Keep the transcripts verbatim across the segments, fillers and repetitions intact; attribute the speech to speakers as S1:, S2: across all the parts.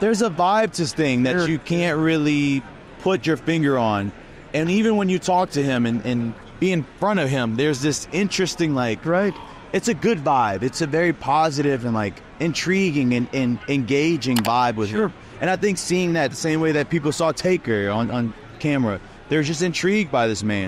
S1: there's a vibe to Sting that
S2: There-
S1: you can't really put your finger on. And even when you talk to him and, and be in front of him, there's this interesting, like,
S2: Right.
S1: it's a good vibe. It's a very positive and, like, intriguing and, and engaging vibe with
S2: Sure.
S1: him. And I think seeing that the same way that people saw Taker on, on camera, they're just intrigued by this man.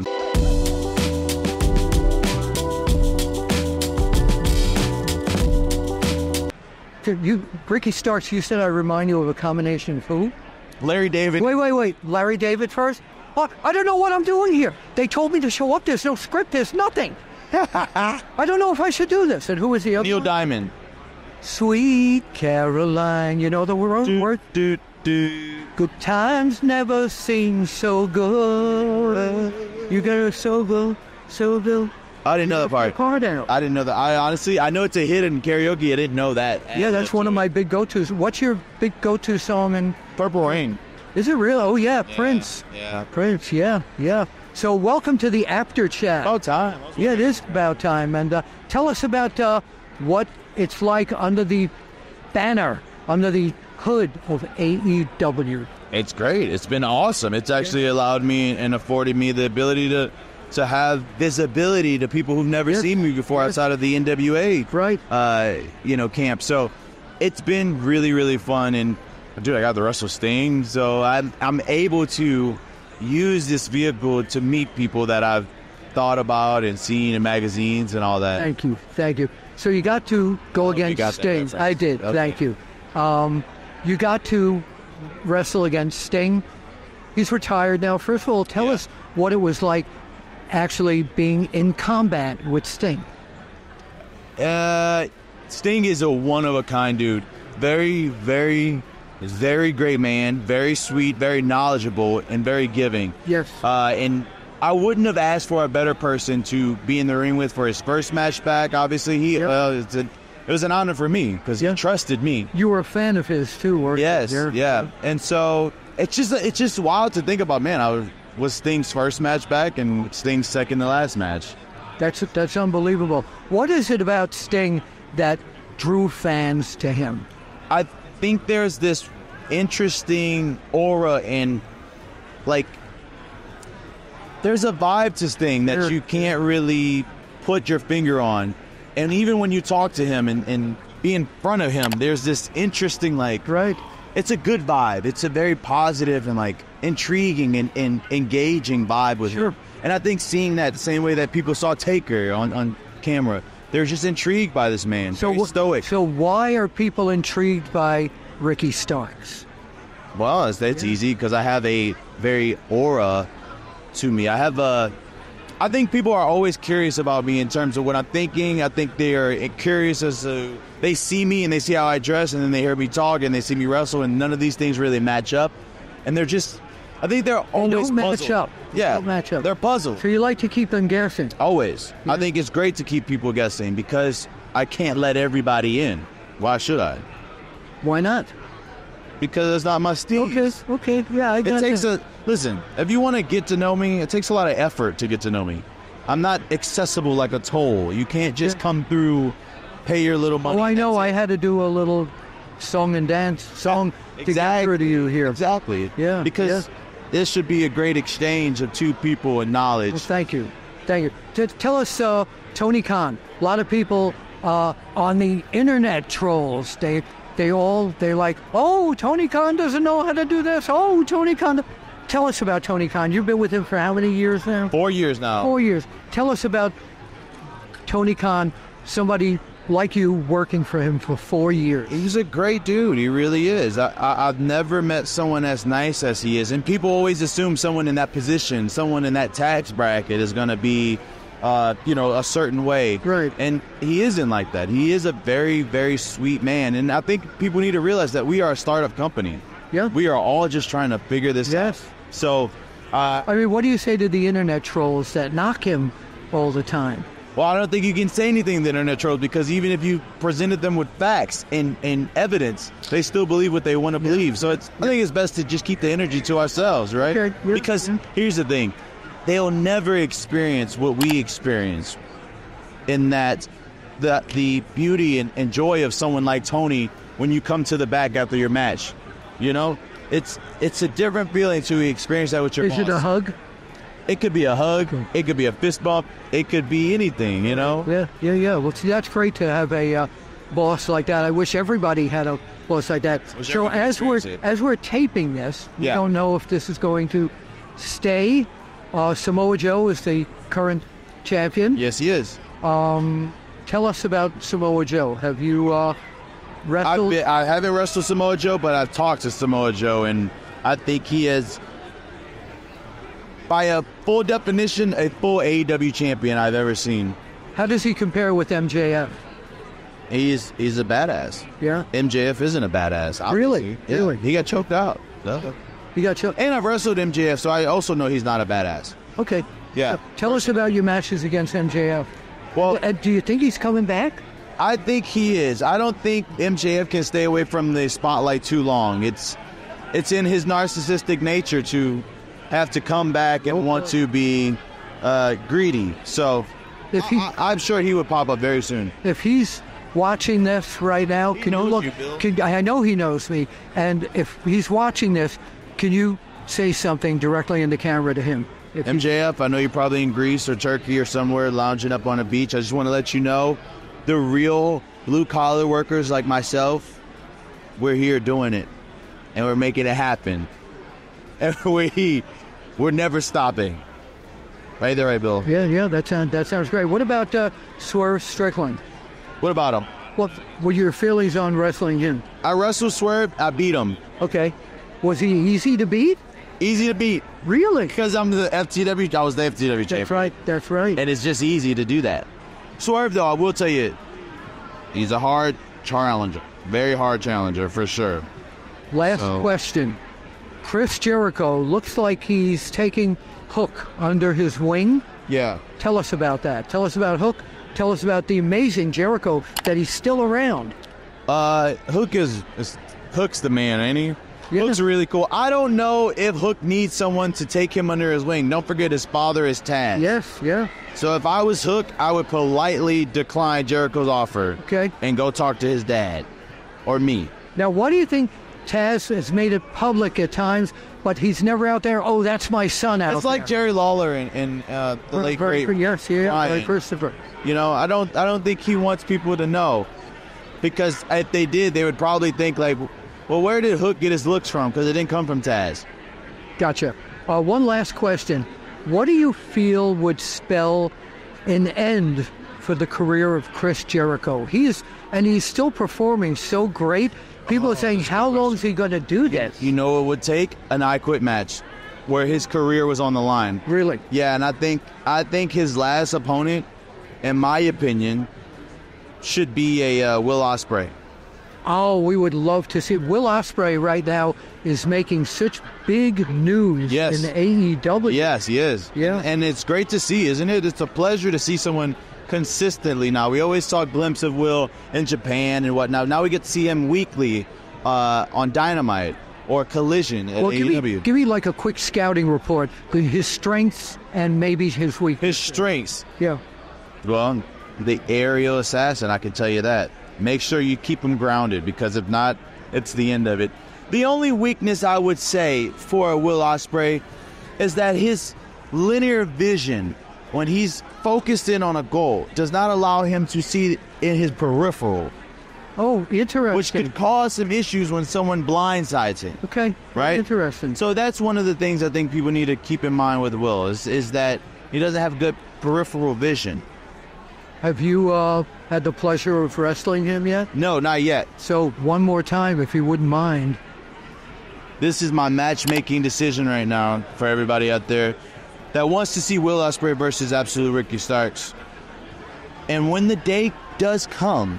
S2: You, Ricky Starks, you said I remind you of a combination of who?
S1: Larry David.
S2: Wait, wait, wait. Larry David first? Oh, I don't know what I'm doing here. They told me to show up. There's no script. There's nothing. I don't know if I should do this. And who was the other
S1: Neil
S2: one?
S1: Diamond.
S2: Sweet Caroline. You know the word?
S1: Do,
S2: word?
S1: do, do.
S2: Good times never seem so good. You got a so good, so good.
S1: I didn't know that part.
S2: Car down.
S1: I didn't know that. I honestly, I know it's a hit in karaoke. I didn't know that.
S2: Yeah, that's one of my big go-tos. What's your big go-to song? And
S1: Purple Rain.
S2: is it real? Oh yeah, Prince.
S1: Yeah.
S2: Prince. Yeah, yeah. So welcome to the After Chat.
S1: About time.
S2: Yeah, it is about time. And uh, tell us about uh, what it's like under the banner, under the hood of A E W.
S1: It's great. It's been awesome. It's actually allowed me and afforded me the ability to to have visibility to people who've never
S2: Yes.
S1: seen me before
S2: Yes.
S1: outside of the N W A,
S2: Right.
S1: uh, you know, camp. So it's been really, really fun. And dude, I got the Russell Sting, so I'm I'm able to use this vehicle to meet people that I've thought about and seen in magazines and all that.
S2: Thank you. Thank you. So you got to go
S1: you
S2: against
S1: got that
S2: Sting.
S1: reference.
S2: I did.
S1: Okay.
S2: Thank you. Um, you got to wrestle against Sting. He's retired now. First of all, tell
S1: Yeah.
S2: us what it was like actually being in combat with Sting.
S1: Uh, Sting is a one-of-a-kind dude. Very, very, very great man. Very sweet, very knowledgeable, and very giving.
S2: Yes.
S1: Uh, and I wouldn't have asked for a better person to be in the ring with for his first match back. Obviously, he
S2: Yep.
S1: uh, it's a, it was an honor for me because
S2: Yeah.
S1: he trusted me.
S2: You were a fan of his too, weren't
S1: Yes,
S2: you?
S1: yeah. And so it's just it's just wild to think about. Man, I was, was Sting's first match back and Sting's second to last match.
S2: That's that's unbelievable. What is it about Sting that drew fans to him?
S1: I think there's this interesting aura and like there's a vibe to Sting that
S2: There-
S1: you can't really put your finger on. And even when you talk to him and, and be in front of him, there's this interesting, like,
S2: Right.
S1: it's a good vibe. It's a very positive and, like, intriguing and, and engaging vibe with
S2: Sure.
S1: him. And I think seeing that the same way that people saw Taker on, on camera, they're just intrigued by this man.
S2: So
S1: Very
S2: wh-
S1: stoic.
S2: So why are people intrigued by Ricky Starks?
S1: Well, it's, it's easy because I have a very aura to me. I have a. I think people are always curious about me in terms of what I'm thinking. I think they are curious as to they see me and they see how I dress, and then they hear me talk and they see me wrestle, and none of these things really match up. And they're just. I think they're always
S2: don't match
S1: puzzled.
S2: up. They
S1: Yeah,
S2: don't match up.
S1: They're puzzled.
S2: So you like to keep them guessing.
S1: Always. I think it's great to keep people guessing because I can't let everybody in. Why should I?
S2: Why not?
S1: Because it's not my style.
S2: Okay, okay, yeah, I got
S1: It takes
S2: that.
S1: a listen. If you want to get to know me, it takes a lot of effort to get to know me. I'm not accessible like a toll. You can't just
S2: Yeah.
S1: come through, pay your little money.
S2: Oh, I know.
S1: that's
S2: I
S1: it.
S2: had to do a little song and dance song to get
S1: Exactly.
S2: through to you here.
S1: Exactly.
S2: Yeah,
S1: Because
S2: yeah.
S1: this should be a great exchange of two people and knowledge.
S2: Well, thank you, thank you. T- tell us, uh, Tony Khan. A lot of people uh, on the internet trolls. They they all they like. Oh, Tony Khan doesn't know how to do this. Oh, Tony Khan. Tell us about Tony Khan. You've been with him for how many years now?
S1: Four years now.
S2: Four years. Tell us about Tony Khan. Somebody like you working for him for four years.
S1: He's a great dude. He really is. I, I, I've never met someone as nice as he is. And people always assume someone in that position, someone in that tax bracket is going to be, uh, you know, a certain way.
S2: Right.
S1: And he isn't like that. He is a very, very sweet man. And I think people need to realize that we are a startup company.
S2: Yeah.
S1: We are all just trying to figure this
S2: Yes.
S1: out. So, uh,
S2: I mean, what do you say to the internet trolls that knock him all the time?
S1: well, I don't think you can say anything to the internet trolls because even if you presented them with facts and, and evidence, they still believe what they want to believe. So it's, I think it's best to just keep the energy to ourselves, right?
S2: Okay, yeah,
S1: Because
S2: yeah.
S1: here's the thing. They'll never experience what we experience in that the, the beauty and, and joy of someone like Tony when you come to the back after your match. You know, it's it's a different feeling to experience that with your
S2: Is
S1: boss.
S2: it a hug?
S1: It could be a hug. It could be a fist bump. It could be anything, you know?
S2: Yeah, yeah, yeah. Well, see, that's great to have a uh, boss like that. I wish everybody had a boss like that.
S1: Wish
S2: So
S1: everyone
S2: as we're
S1: experienced it.
S2: as we're taping this, we
S1: Yeah.
S2: don't know if this is going to stay. Uh, Samoa Joe is the current champion.
S1: Yes, he is.
S2: Tell us about Samoa Joe. Have you uh,
S1: I've
S2: wrestled?
S1: been, I haven't wrestled Samoa Joe, but I've talked to Samoa Joe, and I think he is, by a full definition, a full A E W champion I've ever seen.
S2: How does he compare with M J F?
S1: He's he's a badass.
S2: Yeah,
S1: M J F isn't a badass. obviously.
S2: Really?
S1: Yeah.
S2: Really?
S1: He got choked out. So.
S2: he got you.
S1: And I've wrestled M J F, so I also know he's not a badass.
S2: Okay.
S1: Yeah.
S2: Tell us about your matches against M J F.
S1: Well,
S2: Uh, do you think he's coming back?
S1: I think he is. I don't think M J F can stay away from the spotlight too long. It's it's in his narcissistic nature to have to come back and want to be uh, greedy. So
S2: If he
S1: I, I'm sure he would pop up very soon.
S2: if he's watching this right now, can
S1: knows
S2: you look?
S1: you, Bill.
S2: Can, I know he knows me, and if he's watching this, can you say something directly in the camera to him? If
S1: M J F, I know you're probably in Greece or Turkey or somewhere lounging up on a beach. I just want to let you know, the real blue-collar workers like myself, we're here doing it, and we're making it happen. And we, we're never stopping. Right there, right, Bill?
S2: yeah, yeah, that sounds that sounds great. What about uh, Swerve Strickland?
S1: What about him?
S2: What were your feelings on wrestling him?
S1: I wrestled Swerve. I beat him.
S2: Okay, was he easy to beat?
S1: Easy to beat
S2: Really?
S1: because I'm the F T W. I was the F T W
S2: That's
S1: champion,
S2: right. That's right.
S1: and it's just easy to do that. Swerve, though, I will tell you, he's a hard challenger, very hard challenger for sure.
S2: Last
S1: So-
S2: question. Chris Jericho looks like he's taking Hook under his wing.
S1: Yeah.
S2: Tell us about that. Tell us about Hook. Tell us about the amazing Jericho that he's still around.
S1: Uh, Hook is, is Hook's the man, ain't he?
S2: Yeah.
S1: Hook's really cool. I don't know if Hook needs someone to take him under his wing. Don't forget his father is Taz.
S2: Yes, yeah.
S1: So if I was Hook, I would politely decline Jericho's offer
S2: Okay.
S1: and go talk to his dad or me.
S2: Now, what do you think? Taz has made it public at times, but he's never out there. Oh, that's my son out
S1: It's
S2: there.
S1: like Jerry Lawler and, and uh, the late
S2: Very-
S1: great.
S2: Yes, yeah,
S1: Ryan.
S2: Larry Christopher.
S1: You know, I don't I don't think he wants people to know, because if they did, they would probably think like, well, where did Hook get his looks from? Because it didn't come from Taz.
S2: Gotcha. Uh, one last question. What do you feel would spell an end for the career of Chris Jericho? He is, and he's still performing so great. People are saying, how long is he going to do this?
S1: You know, it would take an I Quit match, where his career was on the line.
S2: Really?
S1: Yeah, and I think I think his last opponent, in my opinion, should be a uh, Will Ospreay.
S2: Oh, we would love to see. Will Ospreay right now is making such big news
S1: Yes.
S2: in A E W.
S1: Yes, he is.
S2: Yeah.
S1: And it's great to see, isn't it? It's a pleasure to see someone consistently now. We always saw a glimpse of Will in Japan and whatnot. Now we get to see him weekly uh, on Dynamite or Collision at
S2: Well, give
S1: A E W.
S2: me, give me like a quick scouting report. His strengths and maybe his weaknesses.
S1: His strengths.
S2: Yeah.
S1: Well, the aerial assassin, I can tell you that. Make sure you keep him grounded, because if not, it's the end of it. The only weakness I would say for Will Ospreay is that his linear vision, when he's focused in on a goal, does not allow him to see in his peripheral,
S2: Oh, interesting.
S1: which could cause some issues when someone blindsides him.
S2: Okay.
S1: Right?
S2: Interesting.
S1: So that's one of the things I think people need to keep in mind with Will, is, is that he doesn't have good peripheral vision.
S2: Have you uh, had the pleasure of wrestling him yet?
S1: No, not yet.
S2: So one more time, if you wouldn't mind.
S1: This is my matchmaking decision right now for everybody out there that wants to see Will Ospreay versus Absolute Ricky Starks. And when the day does come,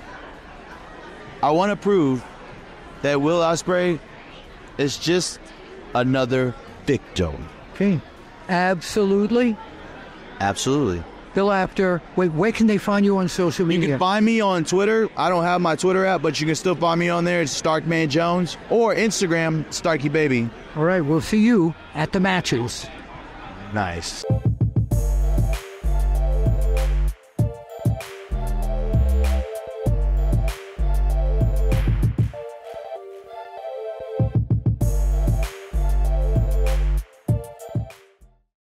S1: I want to prove that Will Ospreay is just another victim.
S2: Okay. Absolutely.
S1: Absolutely.
S2: Bill Apter, wait, where can they find you on social
S1: You
S2: media?
S1: can find me on Twitter. I don't have my Twitter app, but you can still find me on there. It's Starkman Jones, or Instagram, Starky Baby.
S2: All right, we'll see you at the matches.
S1: Nice.